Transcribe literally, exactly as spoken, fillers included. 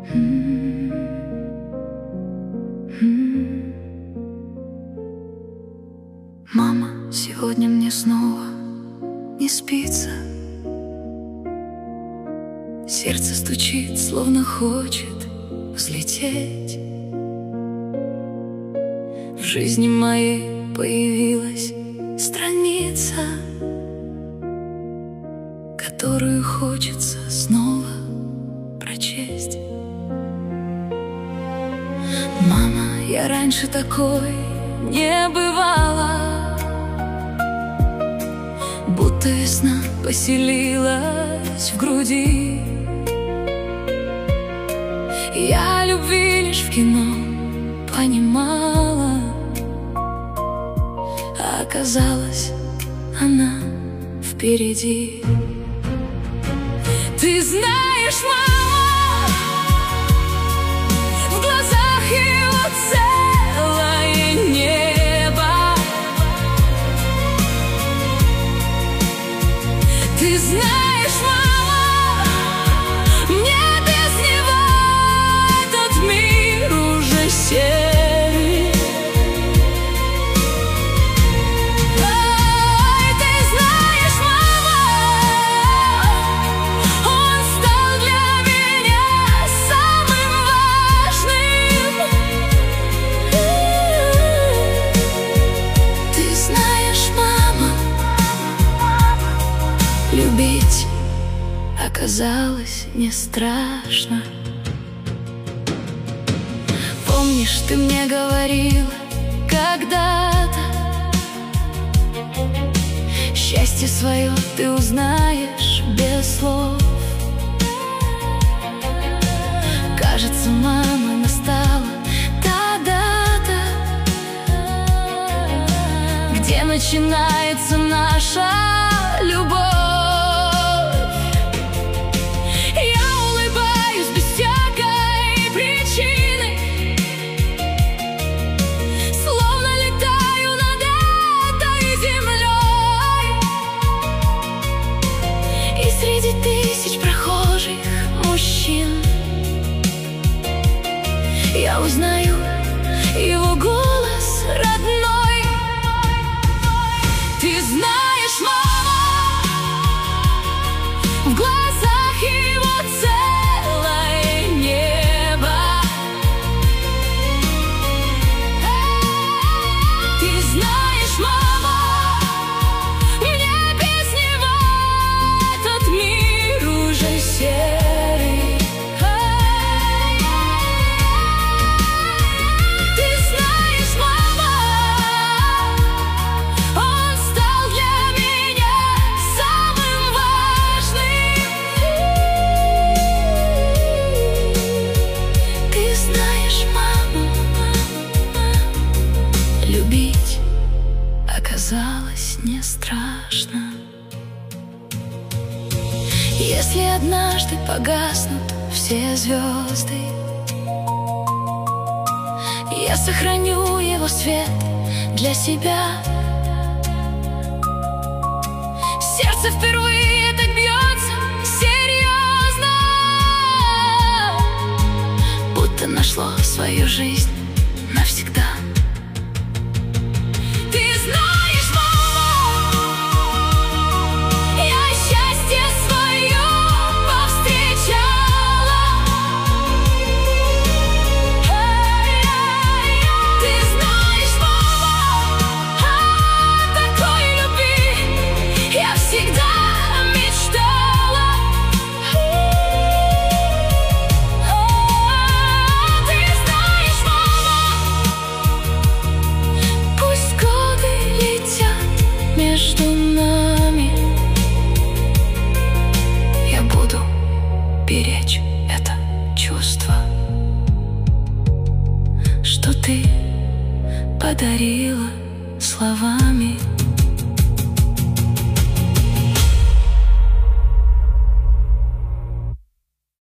Мама, сегодня мне снова не спится. Сердце стучит, словно хочет взлететь. В жизни моей появилась страница, которую хочется снова прочесть. Мама, я раньше такой не бывала, будто весна поселилась в груди. Я любви лишь в кино понимала, а оказалось, она впереди. Ты знаешь, мама, в глазах его целое небо. Ты знаешь, мама, мне без него этот мир уже серый. Ой, ты знаешь, мама, он стал для меня самым важным. Ты знаешь, мама, любить оказалось не страшно. Помнишь, ты мне говорила когда-то, счастье свое ты узнаешь без слов. Кажется, мама, настала та дата, где начинается наша любовь. Среди тысяч прохожих мужчин я узнаю его голос родной. Ты знаешь, мама, в глазах его целое небо. Ты знаешь, мама, любить оказалось не страшно. Если однажды погаснут все звезды, я сохраню его свет для себя. Сердце впервые так бьется серьезно, будто нашло свою жизнь навсегда. Между нами я буду беречь это чувство, что ты подарила словами.